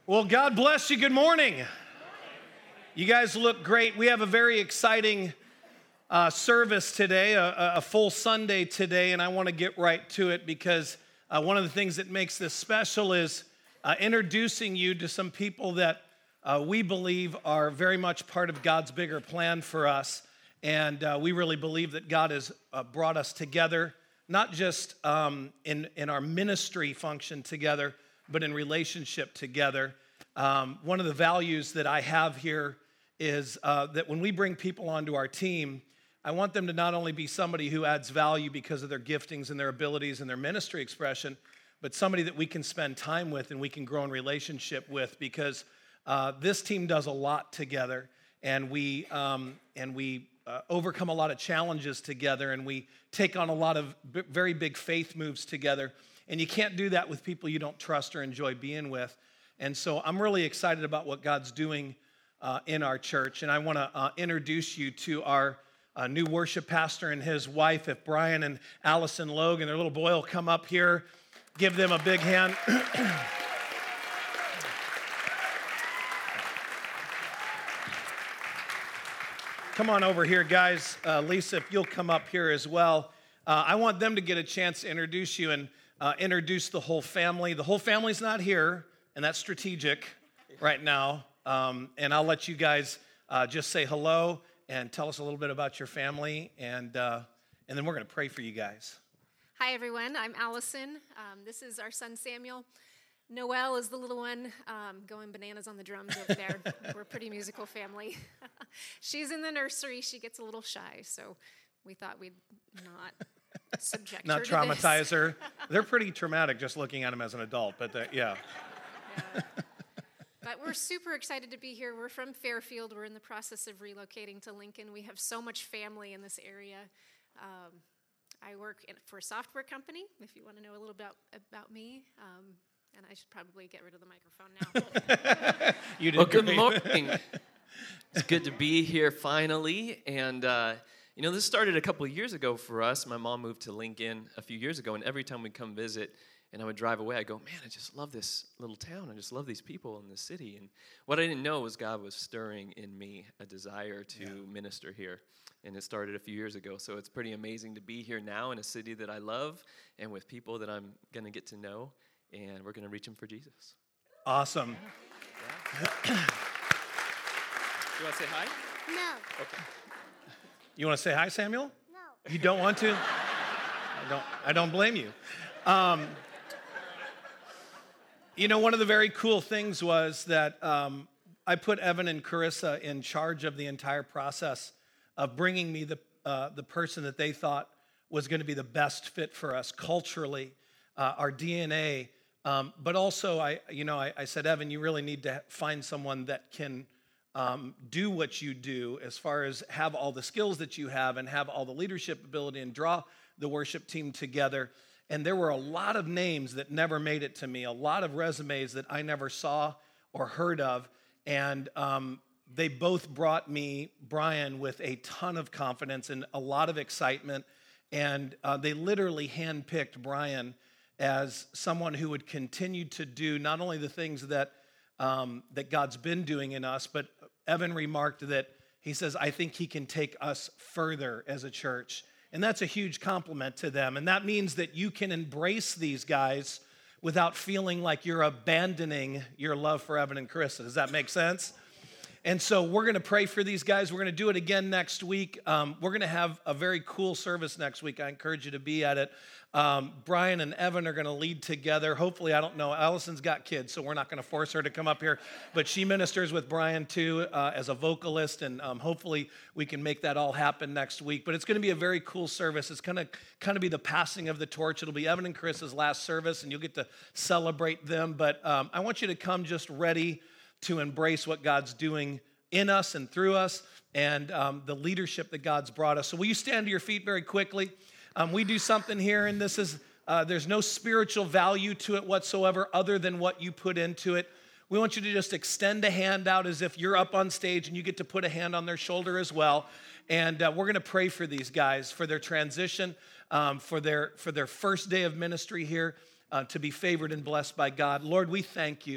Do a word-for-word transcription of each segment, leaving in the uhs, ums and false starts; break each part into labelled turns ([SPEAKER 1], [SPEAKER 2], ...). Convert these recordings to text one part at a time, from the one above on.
[SPEAKER 1] Well, God bless you. Good morning. You guys look great. We have a very exciting uh, service today, a, a full Sunday today, and I want to get right to it because uh, one of the things that makes this special is uh, introducing you to some people that uh, we believe are very much part of God's bigger plan for us. And uh, we really believe that God has uh, brought us together, not just um, in, in our ministry function together, but in relationship together. Um, one of the values that I have here is uh, that when we bring people onto our team, I want them to not only be somebody who adds value because of their giftings and their abilities and their ministry expression, but somebody that we can spend time with and we can grow in relationship with, because uh, this team does a lot together, and we um, and we uh, overcome a lot of challenges together, and we take on a lot of b- very big faith moves together. And you can't do that with people you don't trust or enjoy being with. And so I'm really excited about what God's doing uh, in our church. And I want to uh, introduce you to our uh, new worship pastor and his wife. If Brian and Allison Logan, their little boy, will come up here, give them a big hand. Come on over here, guys. Uh, Lisa, if you'll come up here as well. Uh, I want them to get a chance to introduce you and Uh, introduce the whole family. The whole family's not here, and that's strategic right now. Um, and I'll let you guys uh, just say hello and tell us a little bit about your family, and uh, and then we're going to pray for you guys.
[SPEAKER 2] Hi, everyone. I'm Allison. Um, this is our son, Samuel. Noelle is the little one um, going bananas on the drums over there. We're a pretty musical family. She's in the nursery. She gets a little shy, so we thought we'd not subject
[SPEAKER 1] Not
[SPEAKER 2] her
[SPEAKER 1] traumatize
[SPEAKER 2] to
[SPEAKER 1] her. They're pretty traumatic just looking at them as an adult, but yeah.
[SPEAKER 2] yeah. But we're super excited to be here. We're from Fairfield. We're in the process of relocating to Lincoln. We have so much family in this area. Um, I work in, for a software company, if you want to know a little about, about me. Um, and I should probably get rid of the microphone now.
[SPEAKER 3] You did well, good great. Morning. It's good to be here finally. And uh, You know, this started a couple of years ago for us. My mom moved to Lincoln a few years ago, and every time we'd come visit and I would drive away, I'd go, man, I just love this little town. I just love these people in this city. And what I didn't know was God was stirring in me a desire to yeah. minister here. And it started a few years ago. So it's pretty amazing to be here now in a city that I love and with people that I'm going to get to know. And we're going to reach them for Jesus.
[SPEAKER 1] Awesome.
[SPEAKER 3] Yeah. Yeah. You want to say hi?
[SPEAKER 4] No.
[SPEAKER 3] Okay.
[SPEAKER 1] You want to say hi, Samuel?
[SPEAKER 4] No.
[SPEAKER 1] You don't want to? I don't, I don't blame you. Um, you know, one of the very cool things was that um, I put Evan and Carissa in charge of the entire process of bringing me the, uh, the person that they thought was going to be the best fit for us culturally, uh, our D N A. Um, but also, I, you know, I, I said, Evan, you really need to find someone that can Um, do what you do as far as have all the skills that you have and have all the leadership ability and draw the worship team together. And there were a lot of names that never made it to me, a lot of resumes that I never saw or heard of. And um, they both brought me Brian with a ton of confidence and a lot of excitement. And uh, they literally handpicked Brian as someone who would continue to do not only the things that Um, that God's been doing in us, but Evan remarked that he says, I think he can take us further as a church. And that's a huge compliment to them. And that means that you can embrace these guys without feeling like you're abandoning your love for Evan and Carissa. Does that make sense? And so we're going to pray for these guys. We're going to do it again next week. Um, we're going to have a very cool service next week. I encourage you to be at it. Um, Brian and Evan are going to lead together. Hopefully, I don't know, Allison's got kids, so we're not going to force her to come up here. But she ministers with Brian, too, uh, as a vocalist, and um, hopefully we can make that all happen next week. But it's going to be a very cool service. It's going to kind of be the passing of the torch. It'll be Evan and Carissa's last service, and you'll get to celebrate them. But um, I want you to come just ready to embrace what God's doing in us and through us, and um, the leadership that God's brought us. So will you stand to your feet very quickly? Um, we do something here, and this is, uh, there's no spiritual value to it whatsoever other than what you put into it. We want you to just extend a hand out as if you're up on stage, and you get to put a hand on their shoulder as well. And uh, we're going to pray for these guys, for their transition, um, for their for their first day of ministry here, uh, to be favored and blessed by God. Lord, we thank you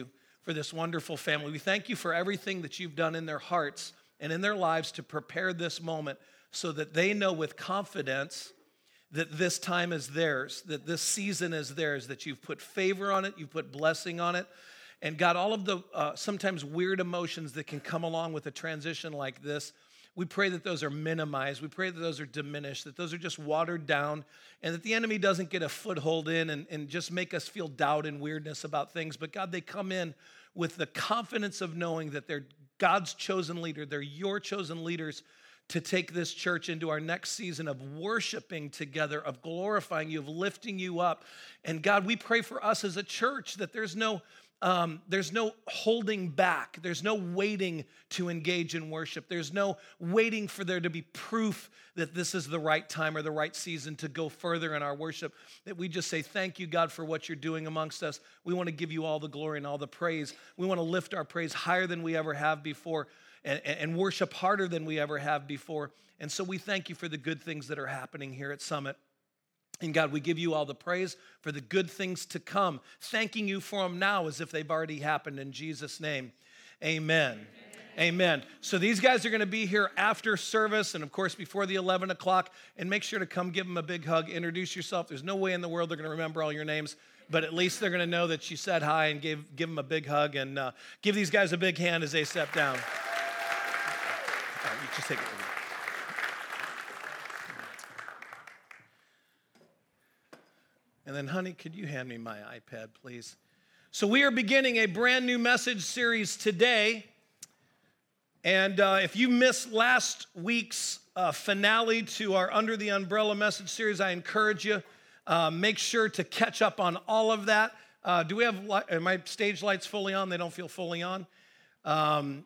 [SPEAKER 1] for this wonderful family. We thank you for everything that you've done in their hearts and in their lives to prepare this moment so that they know with confidence that this time is theirs, that this season is theirs, that you've put favor on it, you've put blessing on it. And God, all of the uh, sometimes weird emotions that can come along with a transition like this, we pray that those are minimized. We pray that those are diminished, that those are just watered down, and that the enemy doesn't get a foothold in and, and just make us feel doubt and weirdness about things. But God, they come in with the confidence of knowing that they're God's chosen leader. They're your chosen leaders to take this church into our next season of worshiping together, of glorifying you, of lifting you up. And God, we pray for us as a church that there's no Um, there's no holding back. There's no waiting to engage in worship. There's no waiting for there to be proof that this is the right time or the right season to go further in our worship. That we just say, thank you, God, for what you're doing amongst us. We want to give you all the glory and all the praise. We want to lift our praise higher than we ever have before and, and worship harder than we ever have before. And so we thank you for the good things that are happening here at Summit. And God, we give you all the praise for the good things to come, thanking you for them now as if they've already happened in Jesus' name. Amen. Amen. Amen. So these guys are going to be here after service and, of course, before the eleven o'clock. And make sure to come give them a big hug. Introduce yourself. There's no way in the world they're going to remember all your names, but at least they're going to know that you said hi and give, give them a big hug. And uh, give these guys a big hand as they step down. All right, you just take it. And then, honey, could you hand me my iPad, please? So we are beginning a brand new message series today. And uh, if you missed last week's uh, finale to our Under the Umbrella message series, I encourage you, uh, make sure to catch up on all of that. Uh, do we have, li- are my stage lights fully on? They don't feel fully on? Um,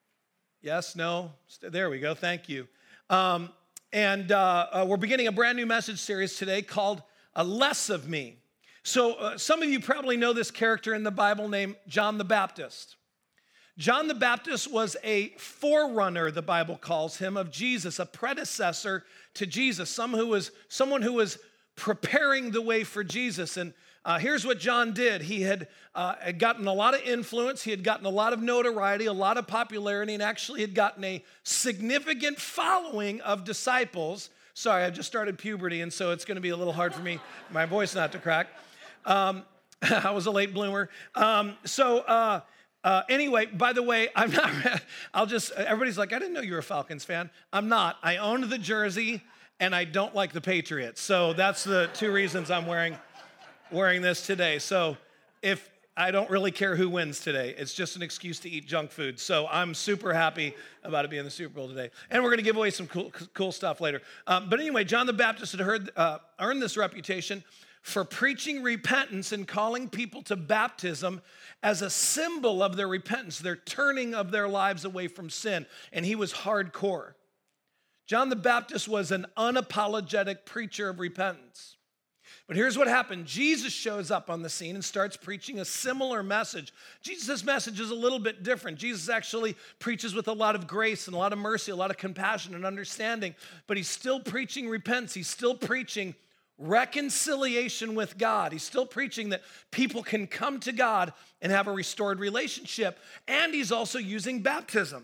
[SPEAKER 1] yes, no? There we go, thank you. Um, and uh, uh, we're beginning a brand new message series today called Uh, Less of Me. So uh, some of you probably know this character in the Bible named John the Baptist. John the Baptist was a forerunner, the Bible calls him, of Jesus, a predecessor to Jesus, some who was, someone who was preparing the way for Jesus. And uh, here's what John did. He had, uh, had gotten a lot of influence. He had gotten a lot of notoriety, a lot of popularity, and actually had gotten a significant following of disciples. Sorry, I just started puberty, and so it's going to be a little hard for me, my voice not to crack. Um, I was a late bloomer. Um, so uh, uh, anyway, by the way, I'm not, I'll just, everybody's like, I didn't know you were a Falcons fan. I'm not. I owned the jersey, and I don't like the Patriots. So that's the two reasons I'm wearing, wearing this today. So if I don't really care who wins today. It's just an excuse to eat junk food. So I'm super happy about it being the Super Bowl today. And we're going to give away some cool, cool stuff later. Um, but anyway, John the Baptist had heard, uh, earned this reputation for preaching repentance and calling people to baptism as a symbol of their repentance, their turning of their lives away from sin. And he was hardcore. John the Baptist was an unapologetic preacher of repentance. But here's what happened. Jesus shows up on the scene and starts preaching a similar message. Jesus' message is a little bit different. Jesus actually preaches with a lot of grace and a lot of mercy, a lot of compassion and understanding, but he's still preaching repentance. He's still preaching reconciliation with God. He's still preaching that people can come to God and have a restored relationship, and he's also using baptism.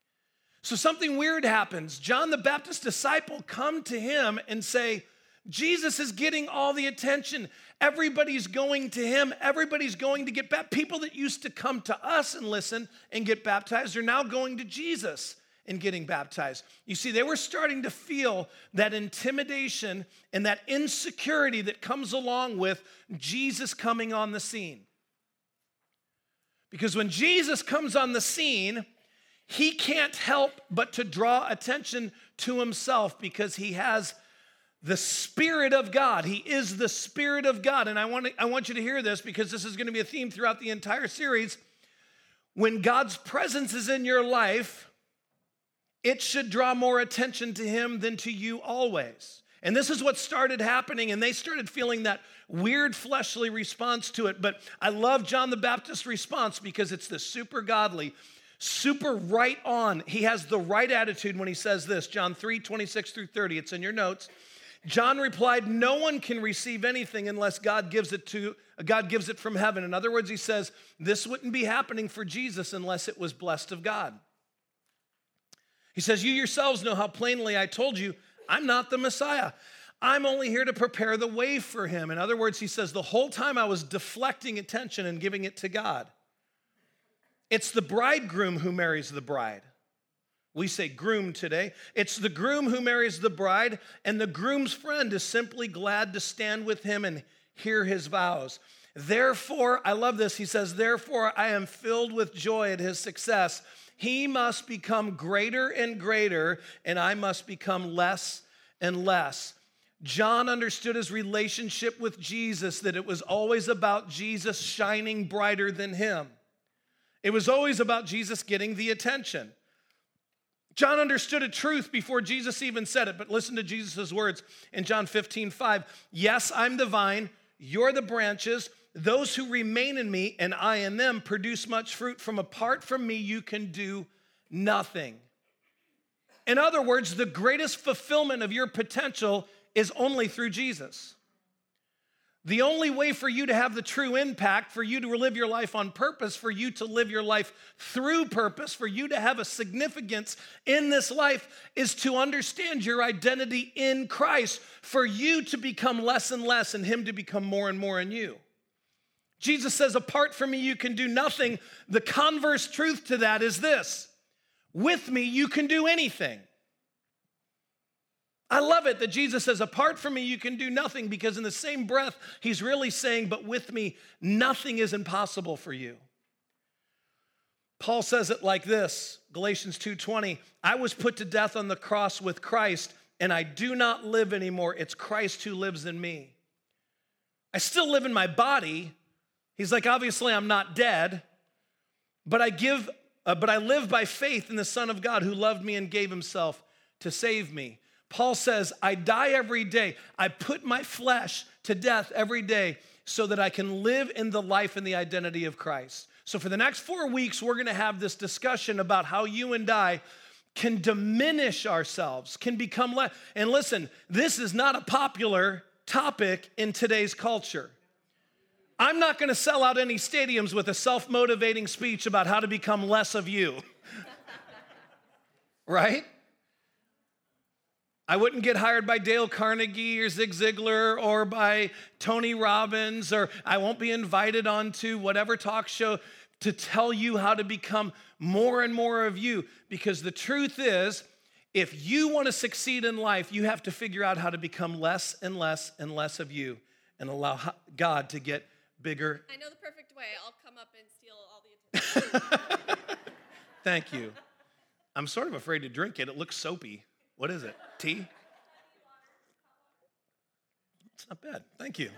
[SPEAKER 1] So something weird happens. John the Baptist's disciple come to him and say, Jesus is getting all the attention. Everybody's going to him. Everybody's going to get baptized. People that used to come to us and listen and get baptized are now going to Jesus and getting baptized. You see, they were starting to feel that intimidation and that insecurity that comes along with Jesus coming on the scene. Because when Jesus comes on the scene, he can't help but to draw attention to himself because he has the Spirit of God. He is the Spirit of God. And I want to, I want you to hear this because this is going to be a theme throughout the entire series. When God's presence is in your life, it should draw more attention to him than to you always. And this is what started happening, and they started feeling that weird fleshly response to it. But I love John the Baptist's response because it's the super godly, super right on. He has the right attitude when he says this, John three, twenty-six through thirty. It's in your notes. John replied, no one can receive anything unless God gives it to God gives it from heaven. In other words, he says, this wouldn't be happening for Jesus unless it was blessed of God. He says, you yourselves know how plainly I told you, I'm not the Messiah. I'm only here to prepare the way for him. In other words, he says, the whole time I was deflecting attention and giving it to God. It's the bridegroom who marries the bride. We say groom today. It's the groom who marries the bride, and the groom's friend is simply glad to stand with him and hear his vows. Therefore, I love this. He says, therefore, I am filled with joy at his success. He must become greater and greater, and I must become less and less. John understood his relationship with Jesus, that it was always about Jesus shining brighter than him. It was always about Jesus getting the attention. John understood a truth before Jesus even said it, but listen to Jesus' words in John fifteen five. Yes, I'm the vine, you're the branches. Those who remain in me and I in them produce much fruit. From apart from me, you can do nothing. In other words, the greatest fulfillment of your potential is only through Jesus. The only way for you to have the true impact, for you to live your life on purpose, for you to live your life through purpose, for you to have a significance in this life is to understand your identity in Christ, for you to become less and less and him to become more and more in you. Jesus says, apart from me, you can do nothing. The converse truth to that is this: with me, you can do anything. I love it that Jesus says, apart from me, you can do nothing, because in the same breath, he's really saying, but with me, nothing is impossible for you. Paul says it like this, Galatians two twenty, I was put to death on the cross with Christ, and I do not live anymore. It's Christ who lives in me. I still live in my body. He's like, obviously, I'm not dead, but I give, uh, but I live by faith in the Son of God who loved me and gave himself to save me. Paul says, I die every day. I put my flesh to death every day so that I can live in the life and the identity of Christ. So for the next four weeks, we're going to have this discussion about how you and I can diminish ourselves, can become less. And listen, this is not a popular topic in today's culture. I'm not going to sell out any stadiums with a self-motivating speech about how to become less of you. Right? I wouldn't get hired by Dale Carnegie or Zig Ziglar or by Tony Robbins, or I won't be invited onto whatever talk show to tell you how to become more and more of you. Because the truth is, if you want to succeed in life, you have to figure out how to become less and less and less of you and allow God to get bigger.
[SPEAKER 4] I know the perfect way. I'll come up and steal all the attention.
[SPEAKER 1] Thank you. I'm sort of afraid to drink it. It looks soapy. What is it? Tea? It's not bad. Thank you.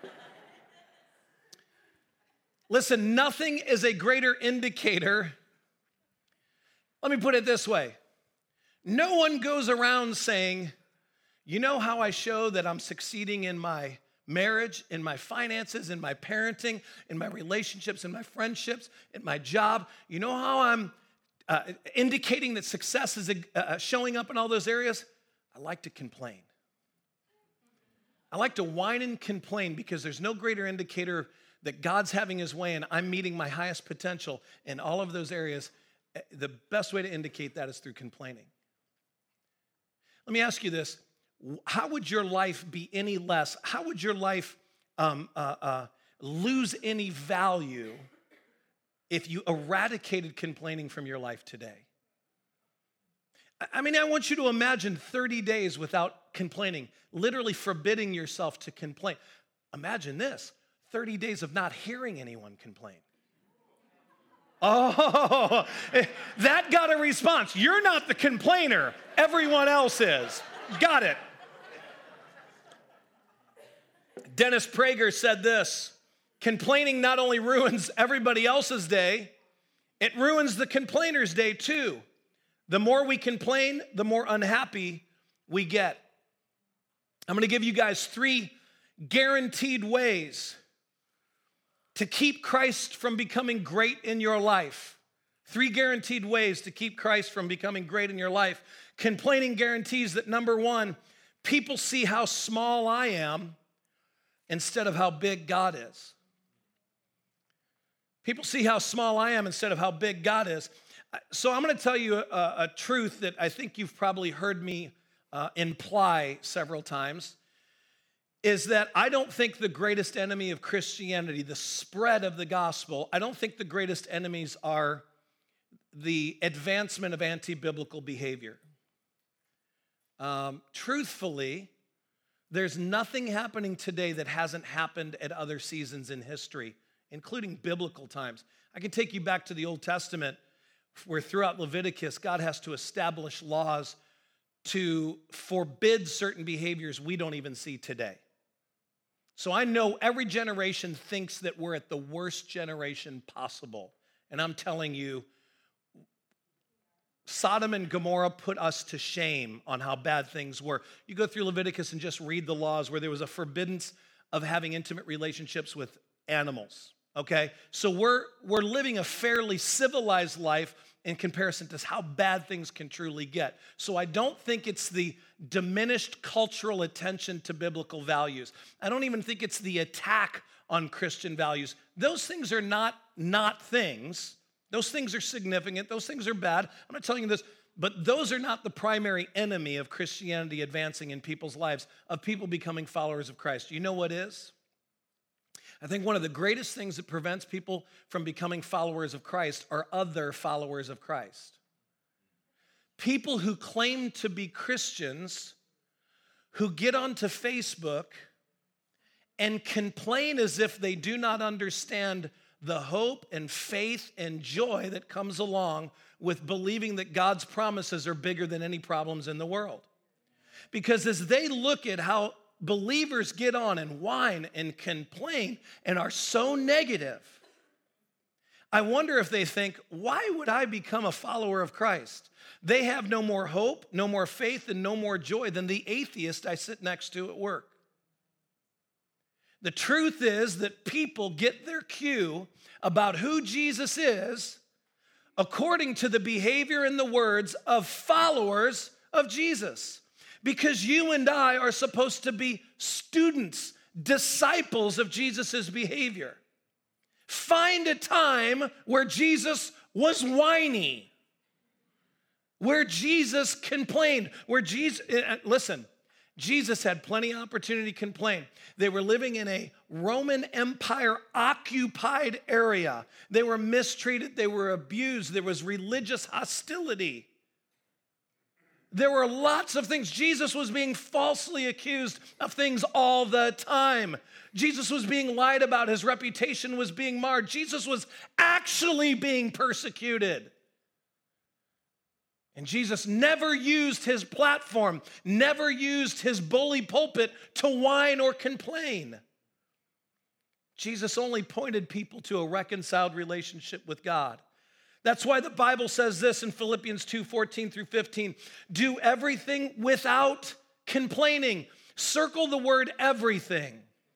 [SPEAKER 1] Listen, nothing is a greater indicator. Let me put it this way. No one goes around saying, you know how I show that I'm succeeding in my marriage, in my finances, in my parenting, in my relationships, in my friendships, in my job. You know how I'm uh, indicating that success is uh, showing up in all those areas? I like to complain. I like to whine and complain, because there's no greater indicator that God's having his way and I'm meeting my highest potential in all of those areas. The best way to indicate that is through complaining. Let me ask you this. How would your life be any less? How would your life um, uh, uh, lose any value if you eradicated complaining from your life today? I mean, I want you to imagine thirty days without complaining, literally forbidding yourself to complain. Imagine this, thirty days of not hearing anyone complain. Oh, that got a response. You're not the complainer. Everyone else is. Got it. Dennis Prager said this: complaining not only ruins everybody else's day, it ruins the complainer's day too. The more we complain, the more unhappy we get. I'm going to give you guys three guaranteed ways to keep Christ from becoming great in your life. Three guaranteed ways to keep Christ from becoming great in your life. Complaining guarantees that, number one, People see how small I am instead of how big God is. People see how small I am instead of how big God is. So I'm going to tell you a, a truth that I think you've probably heard me uh, imply several times, is that I don't think the greatest enemy of Christianity, the spread of the gospel, I don't think the greatest enemies are the advancement of anti-biblical behavior. Um, truthfully, there's nothing happening today that hasn't happened at other seasons in history, including biblical times. I can take you back to the Old Testament, where throughout Leviticus, God has to establish laws to forbid certain behaviors we don't even see today. So I know every generation thinks that we're at the worst generation possible. And I'm telling you, Sodom and Gomorrah put us to shame on how bad things were. You go through Leviticus and just read the laws where there was a forbiddance of having intimate relationships with animals, okay? So we're, we're living a fairly civilized life in comparison to how bad things can truly get. So I don't think it's the diminished cultural attention to biblical values. I don't even think it's the attack on Christian values. Those things are not not things. Those things are significant. Those things are bad. I'm not telling you this, but those are not the primary enemy of Christianity advancing in people's lives, of people becoming followers of Christ. You know what is? I think one of the greatest things that prevents people from becoming followers of Christ are other followers of Christ. People who claim to be Christians who get onto Facebook and complain as if they do not understand the hope and faith and joy that comes along with believing that God's promises are bigger than any problems in the world. Because as they look at how believers get on and whine and complain and are so negative, I wonder if they think, why would I become a follower of Christ? They have no more hope, no more faith, and no more joy than the atheist I sit next to at work. The truth is that people get their cue about who Jesus is according to the behavior and the words of followers of Jesus. Because you and I are supposed to be students, disciples of Jesus' behavior. Find a time where Jesus was whiny, where Jesus complained, where Jesus, listen, Jesus had plenty of opportunity to complain. They were living in a Roman Empire occupied area. They were mistreated, they were abused, there was religious hostility. There were lots of things. Jesus was being falsely accused of things all the time. Jesus was being lied about. His reputation was being marred. Jesus was actually being persecuted. And Jesus never used his platform, never used his bully pulpit to whine or complain. Jesus only pointed people to a reconciled relationship with God. That's why the Bible says this in Philippians two, fourteen through fifteen. Do everything without complaining. Circle the word everything.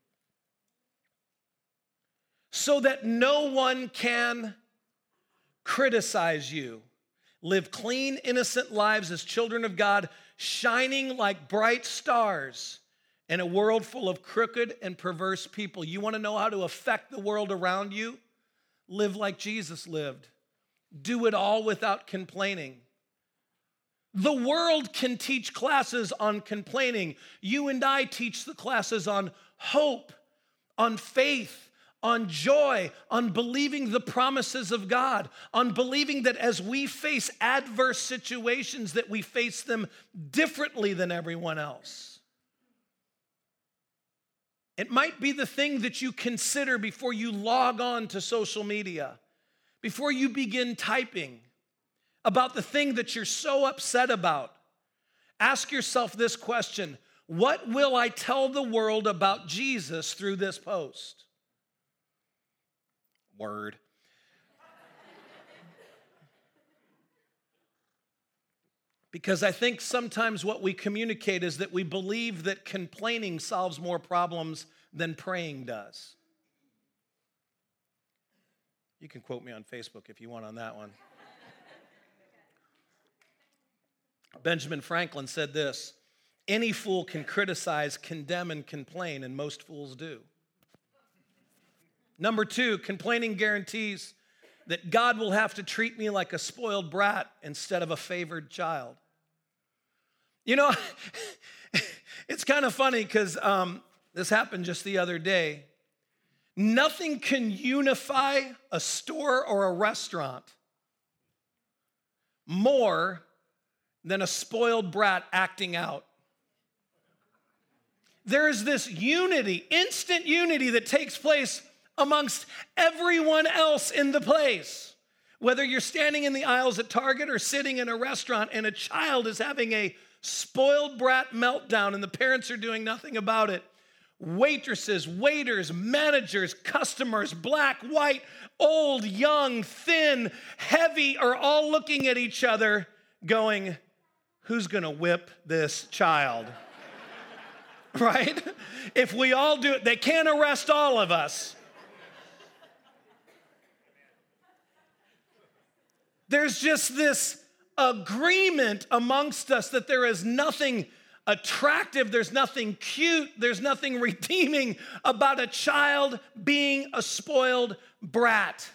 [SPEAKER 1] So that no one can criticize you. Live clean, innocent lives as children of God, shining like bright stars in a world full of crooked and perverse people. You want to know how to affect the world around you? Live like Jesus lived. Do it all without complaining. The world can teach classes on complaining. You and I teach the classes on hope, on faith, on joy, on believing the promises of God, on believing that as we face adverse situations, that we face them differently than everyone else. It might be the thing that you consider before you log on to social media, before you begin typing about the thing that you're so upset about. Ask yourself this question: what will I tell the world about Jesus through this post? Word. Because I think sometimes what we communicate is that we believe that complaining solves more problems than praying does. You can quote me on Facebook if you want on that one. Benjamin Franklin said this: Any fool can criticize, condemn, and complain, and most fools do. Number two, complaining guarantees that God will have to treat me like a spoiled brat instead of a favored child. You know, it's kind of funny because um, this happened just the other day. Nothing can unify a store or a restaurant more than a spoiled brat acting out. There's this unity, instant unity that takes place amongst everyone else in the place. Whether you're standing in the aisles at Target or sitting in a restaurant and a child is having a spoiled brat meltdown and the parents are doing nothing about it, waitresses, waiters, managers, customers, black, white, old, young, thin, heavy, are all looking at each other going, who's gonna whip this child? Right? If we all do it, they can't arrest all of us. There's just this agreement amongst us that there is nothing attractive, there's nothing cute, there's nothing redeeming about a child being a spoiled brat.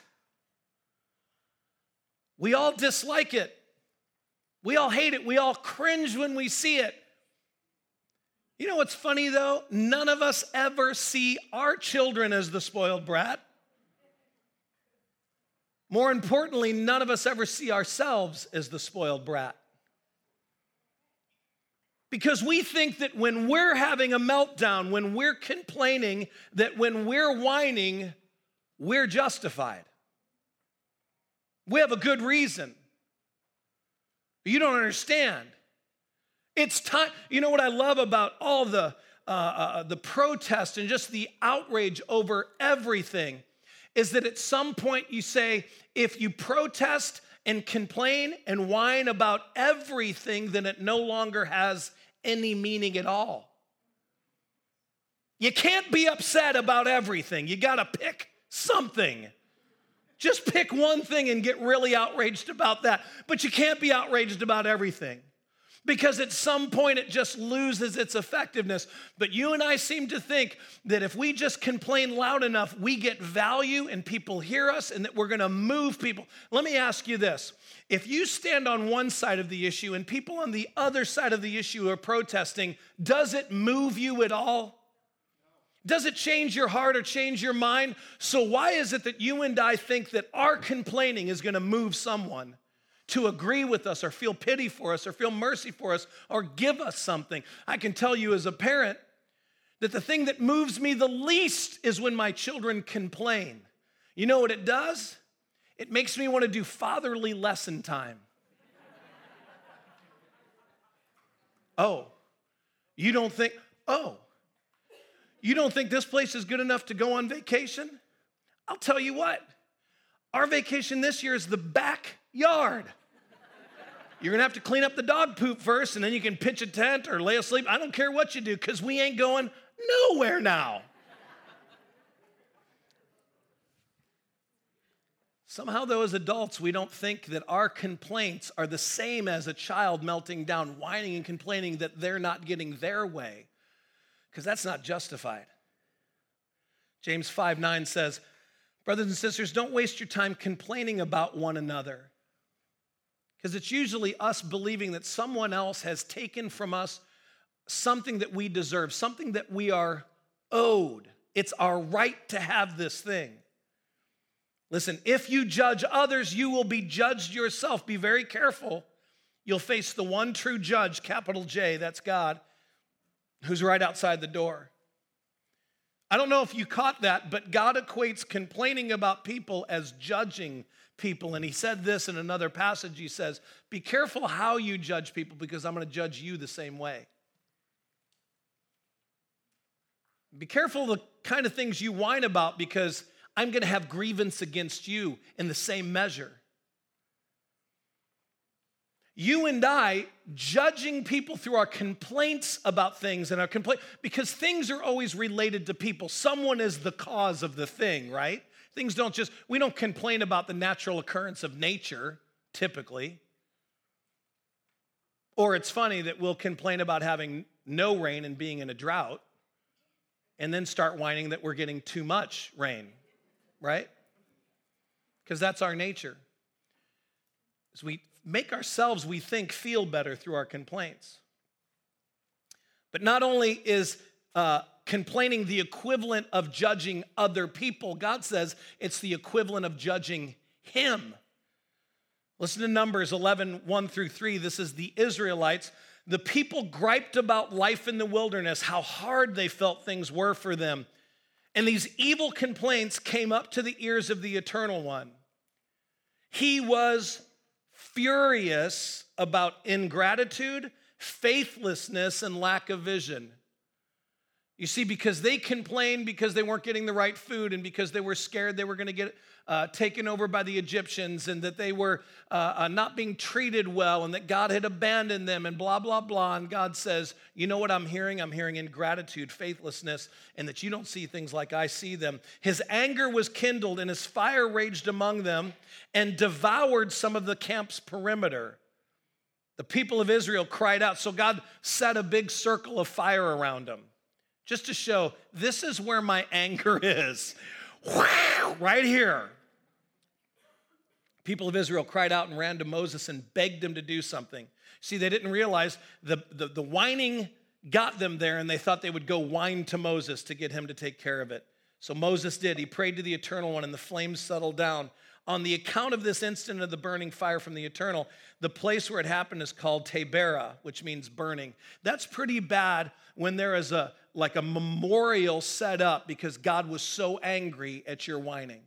[SPEAKER 1] We all dislike it. We all hate it. We all cringe when we see it. You know what's funny though? None of us ever see our children as the spoiled brat. More importantly, none of us ever see ourselves as the spoiled brat. Because we think that when we're having a meltdown, when we're complaining, that when we're whining, we're justified. We have a good reason. But you don't understand. It's time. You know what I love about all the uh, uh, the protest and just the outrage over everything is that at some point you say, if you protest and complain and whine about everything, then it no longer has any meaning at all. You can't be upset about everything. You got to pick something. Just pick one thing and get really outraged about that. But you can't be outraged about everything. Because at some point it just loses its effectiveness. But you and I seem to think that if we just complain loud enough, we get value and people hear us and that we're gonna move people. Let me ask you this. If you stand on one side of the issue and people on the other side of the issue are protesting, does it move you at all? Does it change your heart or change your mind? So why is it that you and I think that our complaining is gonna move someone to agree with us or feel pity for us or feel mercy for us or give us something? I can tell you as a parent that the thing that moves me the least is when my children complain. You know what it does? It makes me want to do fatherly lesson time. Oh, you don't think, oh, you don't think this place is good enough to go on vacation? I'll tell you what, our vacation this year is the backyard. You're gonna have to clean up the dog poop first, and then you can pitch a tent or lay asleep. I don't care what you do, because we ain't going nowhere now. Somehow, though, as adults, we don't think that our complaints are the same as a child melting down, whining and complaining that they're not getting their way, because that's not justified. James five nine says, brothers and sisters, don't waste your time complaining about one another. Because it's usually us believing that someone else has taken from us something that we deserve, something that we are owed. It's our right to have this thing. Listen, if you judge others, you will be judged yourself. Be very careful. You'll face the one true judge, capital J, that's God, who's right outside the door. I don't know if you caught that, but God equates complaining about people as judging people. And he said this in another passage. He says, be careful how you judge people, because I'm going to judge you the same way. Be careful the kind of things you whine about, because I'm going to have grievance against you in the same measure. You and I judging people through our complaints about things and our complaint, because things are always related to people. Someone is the cause of the thing, right? Things don't just, we don't complain about the natural occurrence of nature, typically. Or it's funny that we'll complain about having no rain and being in a drought, and then start whining that we're getting too much rain, right? Because that's our nature. As we make ourselves, we think, feel better through our complaints. But not only is uh, complaining the equivalent of judging other people, God says it's the equivalent of judging him. Listen to Numbers eleven, one through three. This is the Israelites. The people griped about life in the wilderness, how hard they felt things were for them. And these evil complaints came up to the ears of the Eternal One. He was furious about ingratitude, faithlessness, and lack of vision. You see, because they complained because they weren't getting the right food and because they were scared they were going to get uh, taken over by the Egyptians and that they were uh, uh, not being treated well and that God had abandoned them and blah, blah, blah. And God says, you know what I'm hearing? I'm hearing ingratitude, faithlessness, and that you don't see things like I see them. His anger was kindled and his fire raged among them and devoured some of the camp's perimeter. The people of Israel cried out. So God set a big circle of fire around them, just to show this is where my anger is. Wow, right here. People of Israel cried out and ran to Moses and begged him to do something. See, they didn't realize the, the, the whining got them there, and they thought they would go whine to Moses to get him to take care of it. So Moses did. He prayed to the Eternal One, and the flames settled down. On the account of this instant of the burning fire from the Eternal, the place where it happened is called Taberah, which means burning. That's pretty bad when there is a like a memorial set up because God was so angry at your whining.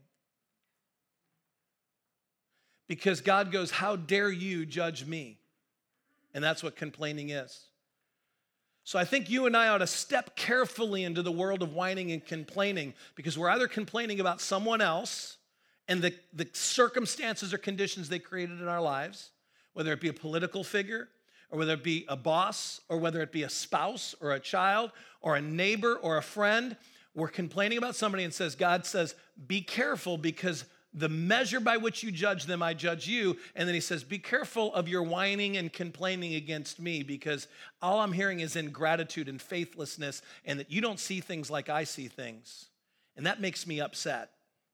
[SPEAKER 1] Because God goes, how dare you judge me? And that's what complaining is. So I think you and I ought to step carefully into the world of whining and complaining, because we're either complaining about someone else and the, the circumstances or conditions they created in our lives, whether it be a political figure, or whether it be a boss, or whether it be a spouse, or a child, or a neighbor, or a friend. We're complaining about somebody and says, God says, be careful because the measure by which you judge them, I judge you. And then he says, be careful of your whining and complaining against me, because all I'm hearing is ingratitude and faithlessness, and that you don't see things like I see things. And that makes me upset.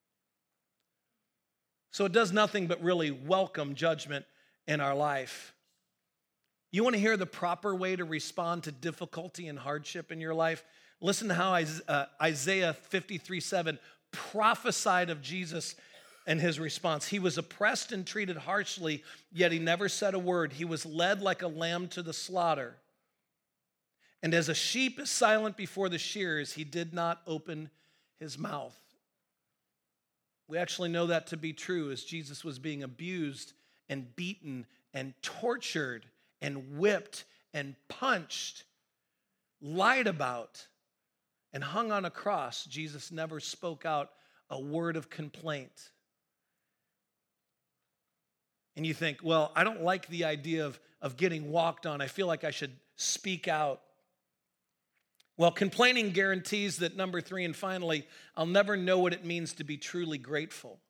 [SPEAKER 1] So it does nothing but really welcome judgment in our life. You want to hear the proper way to respond to difficulty and hardship in your life? Listen to how Isaiah fifty-three seven prophesied of Jesus and his response. He was oppressed and treated harshly, yet he never said a word. He was led like a lamb to the slaughter. And as a sheep is silent before the shearers, he did not open his mouth. We actually know that to be true, as Jesus was being abused and beaten and tortured and whipped and punched, lied about, and hung on a cross. Jesus never spoke out a word of complaint. And you think, well, I don't like the idea of, of getting walked on. I feel like I should speak out. Well, complaining guarantees that, number three, and finally, I'll never know what it means to be truly grateful.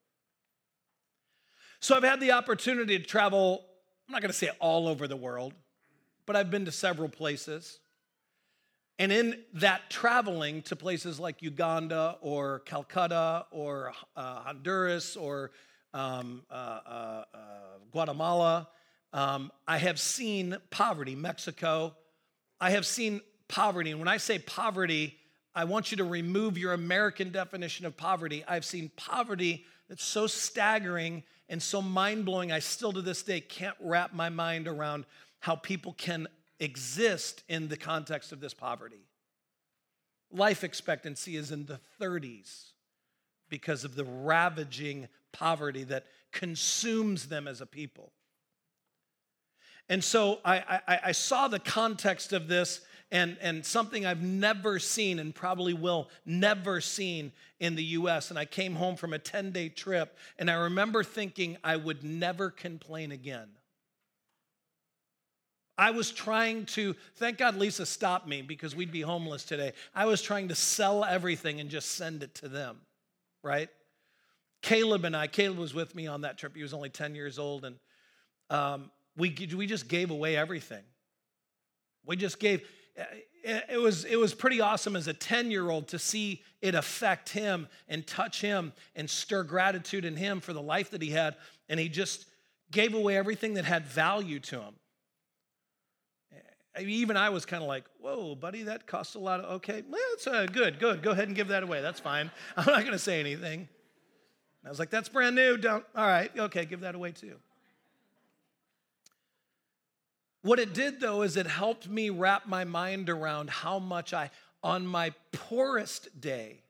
[SPEAKER 1] So I've had the opportunity to travel, I'm not going to say all over the world, but I've been to several places. And in that traveling to places like Uganda or Calcutta or uh, Honduras or um, uh, uh, uh, Guatemala, um, I have seen poverty. Mexico, I have seen poverty. And when I say poverty, I want you to remove your American definition of poverty. I've seen poverty that's so staggering and so mind-blowing, I still to this day can't wrap my mind around how people can exist in the context of this poverty. Life expectancy is in the thirties because of the ravaging poverty that consumes them as a people. And so I, I, I saw the context of this, and, and something I've never seen and probably will never seen in the U S. And I came home from a ten-day trip, and I remember thinking I would never complain again. I was trying to, thank God Lisa stopped me because we'd be homeless today. I was trying to sell everything and just send it to them, right? Caleb and I, Caleb was with me on that trip. He was only ten years old, and um, we, we just gave away everything. We just gave, it was, it was pretty awesome as a ten-year-old to see it affect him and touch him and stir gratitude in him for the life that he had. And he just gave away everything that had value to him. Even I was kind of like, whoa, buddy, that costs a lot of, okay, well, it's uh, good, good. Go ahead and give that away. That's fine. I'm not going to say anything. And I was like, that's brand new. Don't, all right, okay, give that away too. What it did, though, is it helped me wrap my mind around how much I, on my poorest day,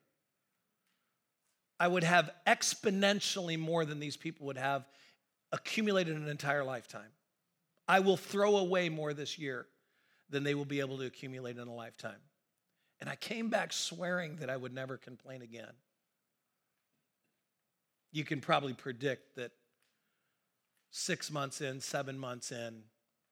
[SPEAKER 1] I would have exponentially more than these people would have accumulated an entire lifetime. I will throw away more this year than they will be able to accumulate in a lifetime. And I came back swearing that I would never complain again. You can probably predict that six months in, seven months in,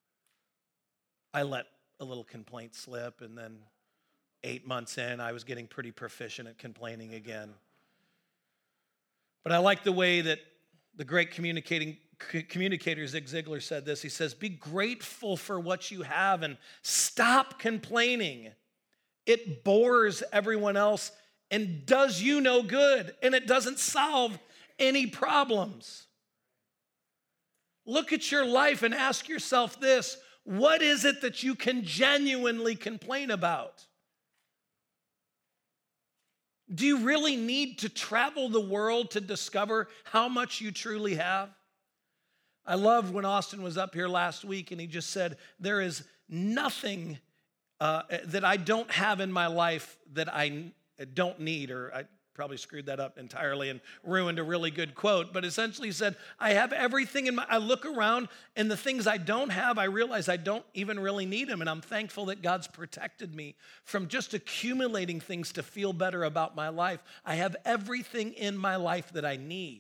[SPEAKER 1] I let a little complaint slip, and then eight months in, I was getting pretty proficient at complaining again. But I like the way that the great communicating communicator Zig Ziglar said this. He says, be grateful for what you have and stop complaining. It bores everyone else and does you no good, and it doesn't solve any problems. Look at your life and ask yourself this: what is it that you can genuinely complain about? Do you really need to travel the world to discover how much you truly have? I loved when Austin was up here last week and he just said, there is nothing uh, that I don't have in my life that I don't need, or I probably screwed that up entirely and ruined a really good quote, but essentially he said, I have everything in my, I look around and the things I don't have, I realize I don't even really need them, and I'm thankful that God's protected me from just accumulating things to feel better about my life. I have everything in my life that I need.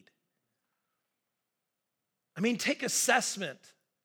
[SPEAKER 1] I mean, take assessment.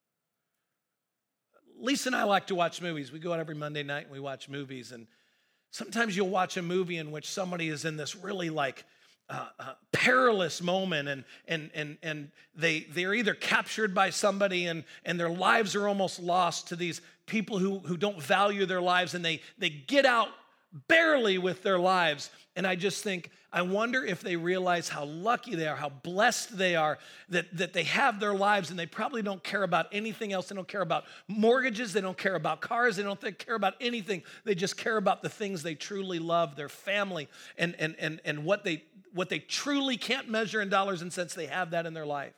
[SPEAKER 1] Lisa and I like to watch movies. We go out every Monday night and we watch movies, and sometimes you'll watch a movie in which somebody is in this really like uh, uh, perilous moment, and and and and they they're either captured by somebody, and and their lives are almost lost to these people who who don't value their lives, and they they get out barely with their lives. And I just think, I wonder if they realize how lucky they are, how blessed they are, that, that they have their lives, and they probably don't care about anything else. They don't care about mortgages. They don't care about cars. They don't care about anything. They just care about the things they truly love, their family, and, and, and, and what they, what they truly can't measure in dollars and cents. They have that in their life.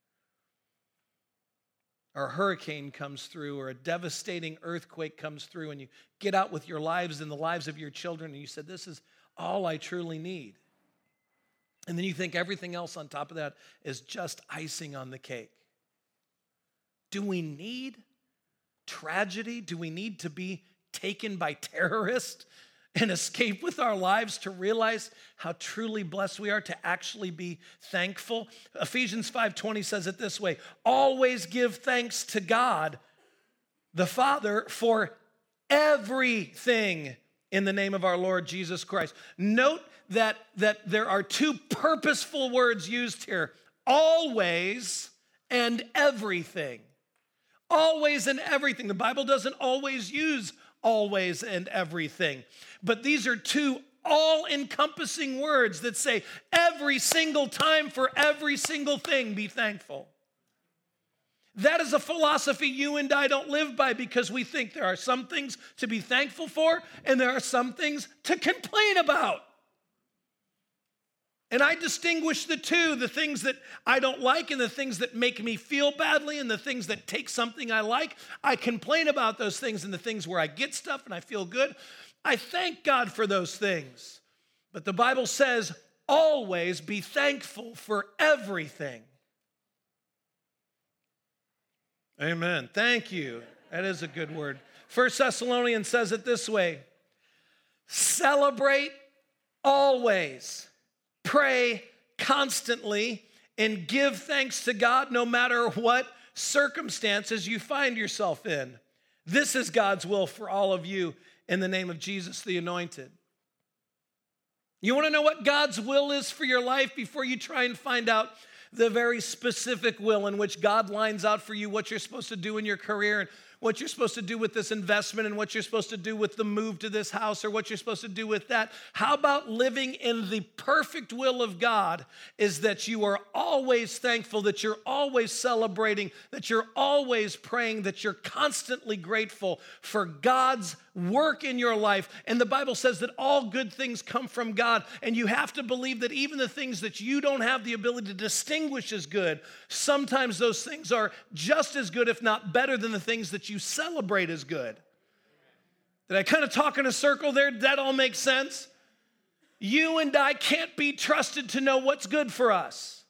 [SPEAKER 1] Or a hurricane comes through, or a devastating earthquake comes through, and you get out with your lives and the lives of your children, and you said, this is all I truly need. And then you think everything else on top of that is just icing on the cake. Do we need tragedy? Do we need to be taken by terrorists and escape with our lives to realize how truly blessed we are, to actually be thankful? Ephesians five twenty says it this way: always give thanks to God the Father for everything in the name of our Lord Jesus Christ. Note that, that there are two purposeful words used here: always and everything. Always and everything. The Bible doesn't always use always and everything, but these are two all-encompassing words that say every single time, for every single thing, be thankful. That is a philosophy you and I don't live by, because we think there are some things to be thankful for and there are some things to complain about. And I distinguish the two, the things that I don't like and the things that make me feel badly, and the things that take something I like. I complain about those things, and the things where I get stuff and I feel good. I thank God for those things. But the Bible says, always be thankful for everything. Amen. Thank you. That is a good word. First Thessalonians says it this way: celebrate always, pray constantly, and give thanks to God no matter what circumstances you find yourself in. This is God's will for all of you in the name of Jesus the Anointed. You want to know what God's will is for your life before you try and find out the very specific will in which God lines out for you what you're supposed to do in your career and what you're supposed to do with this investment and what you're supposed to do with the move to this house or what you're supposed to do with that. How about living in the perfect will of God is that you are always thankful, that you're always celebrating, that you're always praying, that you're constantly grateful for God's work in your life. And the Bible says that all good things come from God, and you have to believe that even the things that you don't have the ability to distinguish as good, sometimes those things are just as good, if not better, than the things that you celebrate as good. Did I kind of talk in a circle there? Did that all make sense? You and I can't be trusted to know what's good for us.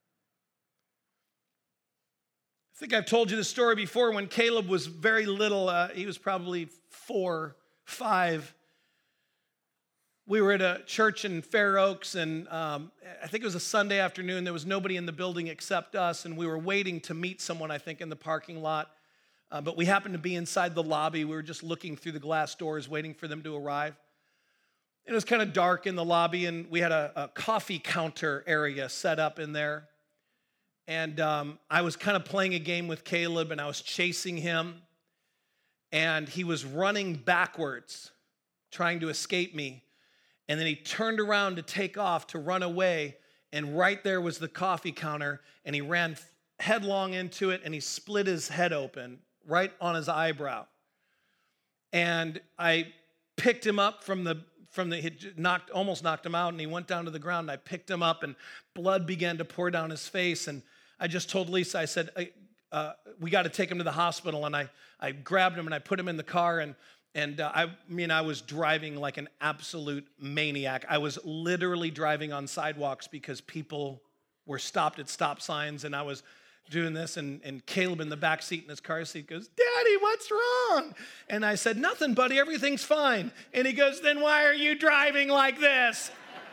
[SPEAKER 1] I think I've told you the story before. When Caleb was very little, uh, he was probably four, five. We were at a church in Fair Oaks, and um, I think it was a Sunday afternoon. There was nobody in the building except us, and we were waiting to meet someone, I think, in the parking lot. Uh, but we happened to be inside the lobby. We were just looking through the glass doors, waiting for them to arrive. It was kind of dark in the lobby, and we had a, a coffee counter area set up in there. And um, I was kind of playing a game with Caleb, and I was chasing him. And he was running backwards, trying to escape me. And then he turned around to take off, to run away. And right there was the coffee counter, and he ran headlong into it, and he split his head open right on his eyebrow. And I picked him up from the From the, he knocked, almost knocked him out, and he went down to the ground, and I picked him up, and blood began to pour down his face, and I just told Lisa, I said, uh, we got to take him to the hospital, and I, I grabbed him, and I put him in the car, and, and uh, I mean, I was driving like an absolute maniac. I was literally driving on sidewalks because people were stopped at stop signs, and I was doing this, and, and Caleb in the back seat in his car seat goes, Daddy, what's wrong? And I said, nothing, buddy, everything's fine. And he goes, then why are you driving like this?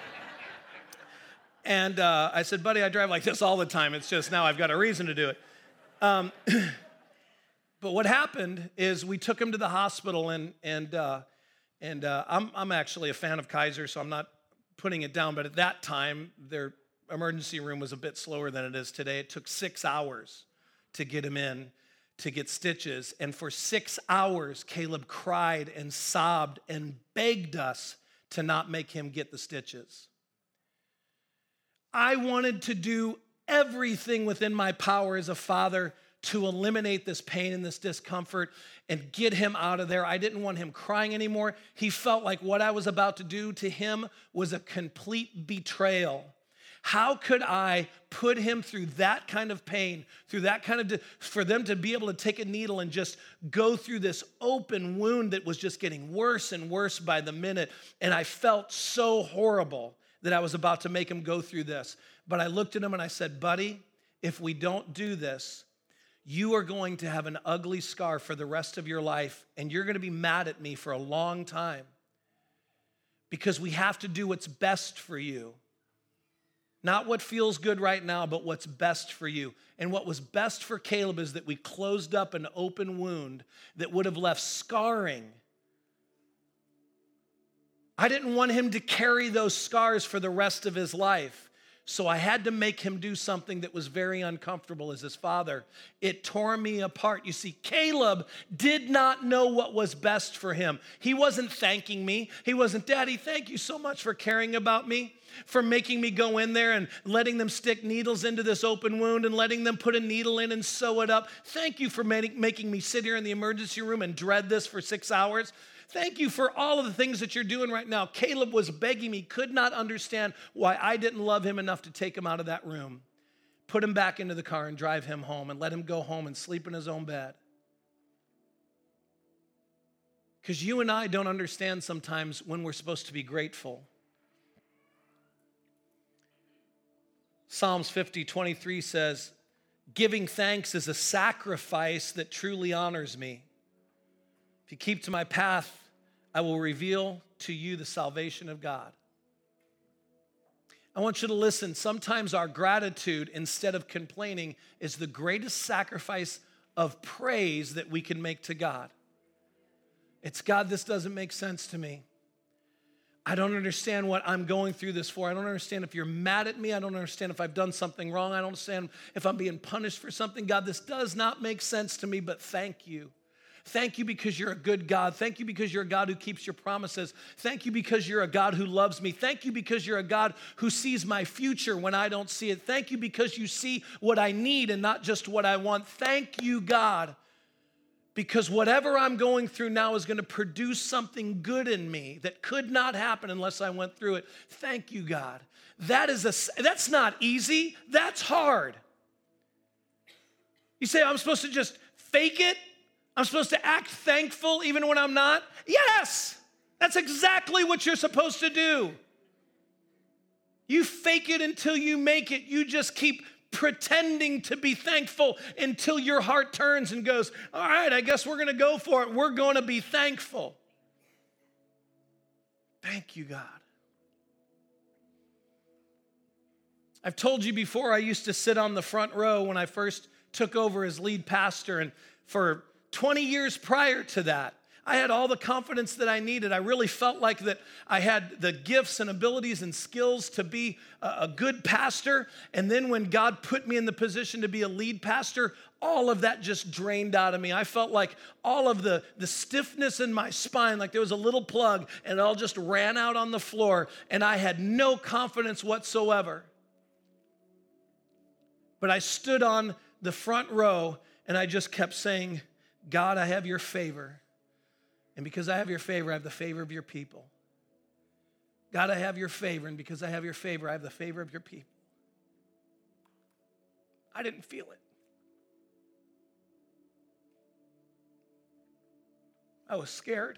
[SPEAKER 1] And uh, I said, buddy, I drive like this all the time. It's just now I've got a reason to do it. Um, but what happened is we took him to the hospital, and and uh, and uh, I'm I'm actually a fan of Kaiser, so I'm not putting it down. But at that time, their emergency room was a bit slower than it is today. It took six hours to get him in to get stitches. And for six hours, Caleb cried and sobbed and begged us to not make him get the stitches. I wanted to do everything within my power as a father to eliminate this pain and this discomfort and get him out of there. I didn't want him crying anymore. He felt like what I was about to do to him was a complete betrayal. How could I put him through that kind of pain, through that kind of, de- for them to be able to take a needle and just go through this open wound that was just getting worse and worse by the minute. And I felt so horrible that I was about to make him go through this. But I looked at him and I said, buddy, if we don't do this, you are going to have an ugly scar for the rest of your life, and you're going to be mad at me for a long time because we have to do what's best for you. Not what feels good right now, but what's best for you. And what was best for Caleb is that we closed up an open wound that would have left scarring. I didn't want him to carry those scars for the rest of his life. So I had to make him do something that was very uncomfortable as his father. It tore me apart. You see, Caleb did not know what was best for him. He wasn't thanking me. He wasn't, Daddy, thank you so much for caring about me, for making me go in there and letting them stick needles into this open wound and letting them put a needle in and sew it up. Thank you for making me sit here in the emergency room and dread this for six hours. Thank you for all of the things that you're doing right now. Caleb was begging me, could not understand why I didn't love him enough to take him out of that room, put him back into the car and drive him home and let him go home and sleep in his own bed. Because you and I don't understand sometimes when we're supposed to be grateful. Psalms fifty, twenty-three says, giving thanks is a sacrifice that truly honors me. If you keep to my path, I will reveal to you the salvation of God. I want you to listen. Sometimes our gratitude, instead of complaining, is the greatest sacrifice of praise that we can make to God. It's, God, this doesn't make sense to me. I don't understand what I'm going through this for. I don't understand if you're mad at me. I don't understand if I've done something wrong. I don't understand if I'm being punished for something. God, this does not make sense to me, but thank you. Thank you because you're a good God. Thank you because you're a God who keeps your promises. Thank you because you're a God who loves me. Thank you because you're a God who sees my future when I don't see it. Thank you because you see what I need and not just what I want. Thank you, God, because whatever I'm going through now is going to produce something good in me that could not happen unless I went through it. Thank you, God. That is a, that's not easy. That's hard. You say, I'm supposed to just fake it? I'm supposed to act thankful even when I'm not? Yes, that's exactly what you're supposed to do. You fake it until you make it. You just keep pretending to be thankful until your heart turns and goes, all right, I guess we're going to go for it. We're going to be thankful. Thank you, God. I've told you before, I used to sit on the front row when I first took over as lead pastor, and for twenty years prior to that, I had all the confidence that I needed. I really felt like that I had the gifts and abilities and skills to be a good pastor. And then when God put me in the position to be a lead pastor, all of that just drained out of me. I felt like all of the, the stiffness in my spine, like there was a little plug, and it all just ran out on the floor, and I had no confidence whatsoever. But I stood on the front row, and I just kept saying, God, I have your favor. And because I have your favor, I have the favor of your people. God, I have your favor, and because I have your favor, I have the favor of your people. I didn't feel it. I was scared.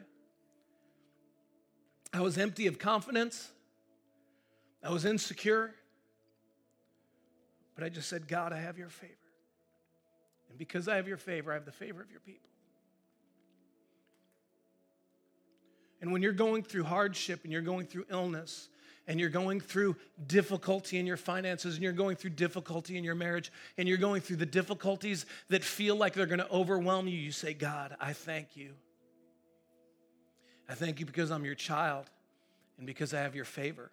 [SPEAKER 1] I was empty of confidence. I was insecure. But I just said, God, I have your favor. And because I have your favor, I have the favor of your people. And when you're going through hardship and you're going through illness and you're going through difficulty in your finances and you're going through difficulty in your marriage and you're going through the difficulties that feel like they're going to overwhelm you, you say, God, I thank you. I thank you because I'm your child and because I have your favor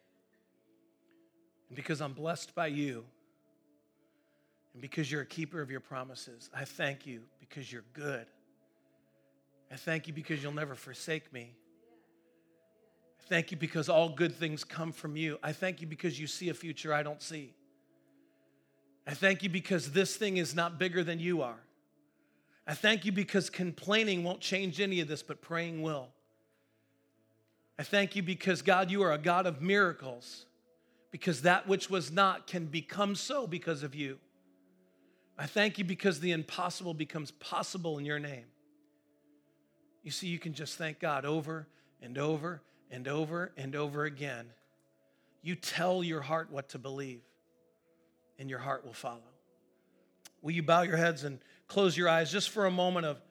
[SPEAKER 1] and because I'm blessed by you and because you're a keeper of your promises. I thank you because you're good. I thank you because you'll never forsake me. I thank you because all good things come from you. I thank you because you see a future I don't see. I thank you because this thing is not bigger than you are. I thank you because complaining won't change any of this, but praying will. I thank you because, God, you are a God of miracles, because that which was not can become so because of you. I thank you because the impossible becomes possible in your name. You see, you can just thank God over and over and over and over again. You tell your heart what to believe, and your heart will follow. Will you bow your heads and close your eyes just for a moment of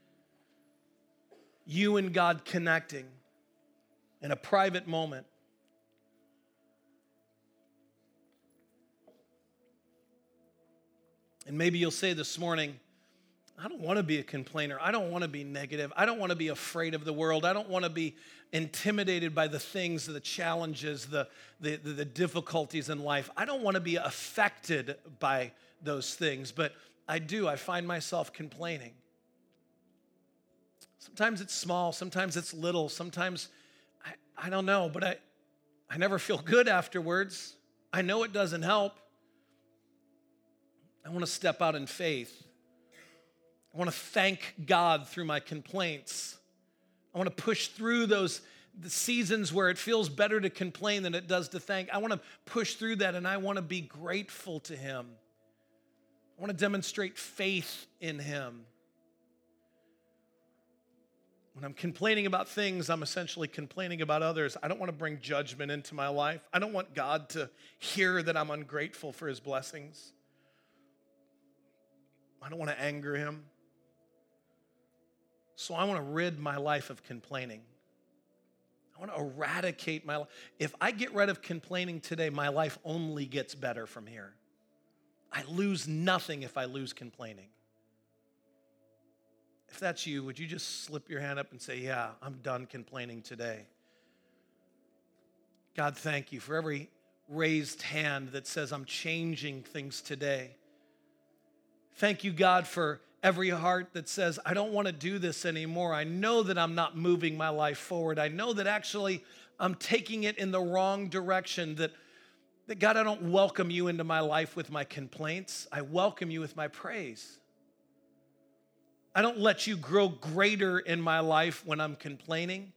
[SPEAKER 1] you and God connecting in a private moment? And maybe you'll say this morning, I don't want to be a complainer. I don't want to be negative. I don't want to be afraid of the world. I don't want to be intimidated by the things, the challenges, the, the, the, the difficulties in life. I don't want to be affected by those things, but I do. I find myself complaining. Sometimes it's small. Sometimes it's little. Sometimes, I, I don't know, but I, I never feel good afterwards. I know it doesn't help. I want to step out in faith. I want to thank God through my complaints. I want to push through those the seasons where it feels better to complain than it does to thank. I want to push through that, and I want to be grateful to Him. I want to demonstrate faith in Him. When I'm complaining about things, I'm essentially complaining about others. I don't want to bring judgment into my life. I don't want God to hear that I'm ungrateful for His blessings. I don't want to anger Him. So I want to rid my life of complaining. I want to eradicate my life. If I get rid of complaining today, my life only gets better from here. I lose nothing if I lose complaining. If that's you, would you just slip your hand up and say, yeah, I'm done complaining today? God, thank you for every raised hand that says I'm changing things today. Thank you, God, for every heart that says, I don't want to do this anymore. I know that I'm not moving my life forward. I know that actually I'm taking it in the wrong direction, that, that God, I don't welcome you into my life with my complaints. I welcome you with my praise. I don't let you grow greater in my life when I'm complaining.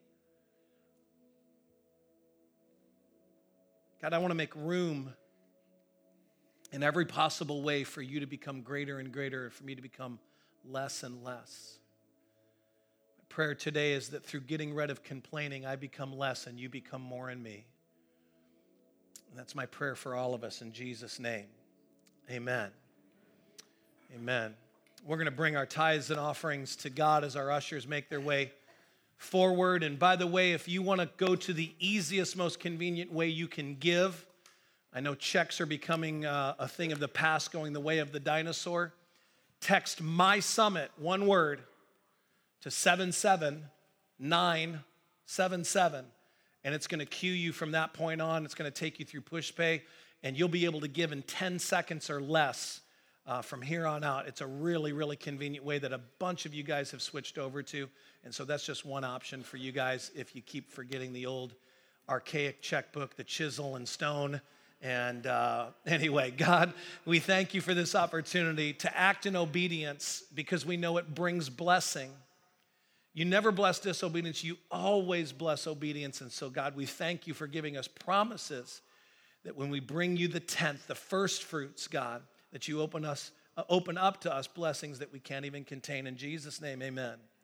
[SPEAKER 1] God, I want to make room in every possible way for you to become greater and greater, and for me to become less and less. My prayer today is that through getting rid of complaining, I become less and you become more in me. And that's my prayer for all of us in Jesus' name. Amen. Amen. We're going to bring our tithes and offerings to God as our ushers make their way forward. And by the way, if you want to go to the easiest, most convenient way you can give, I know checks are becoming uh, a thing of the past, going the way of the dinosaur. Text My Summit, one word, to seven seven nine seven seven, and it's going to cue you from that point on. It's going to take you through PushPay, and you'll be able to give in ten seconds or less uh, from here on out. It's a really, really convenient way that a bunch of you guys have switched over to, and so that's just one option for you guys if you keep forgetting the old archaic checkbook, the chisel and stone. And uh, anyway, God, we thank you for this opportunity to act in obedience because we know it brings blessing. You never bless disobedience. You always bless obedience. And so, God, we thank you for giving us promises that when we bring you the tenth, the first fruits, God, that you open us, uh, open up to us blessings that we can't even contain. In Jesus' name, amen.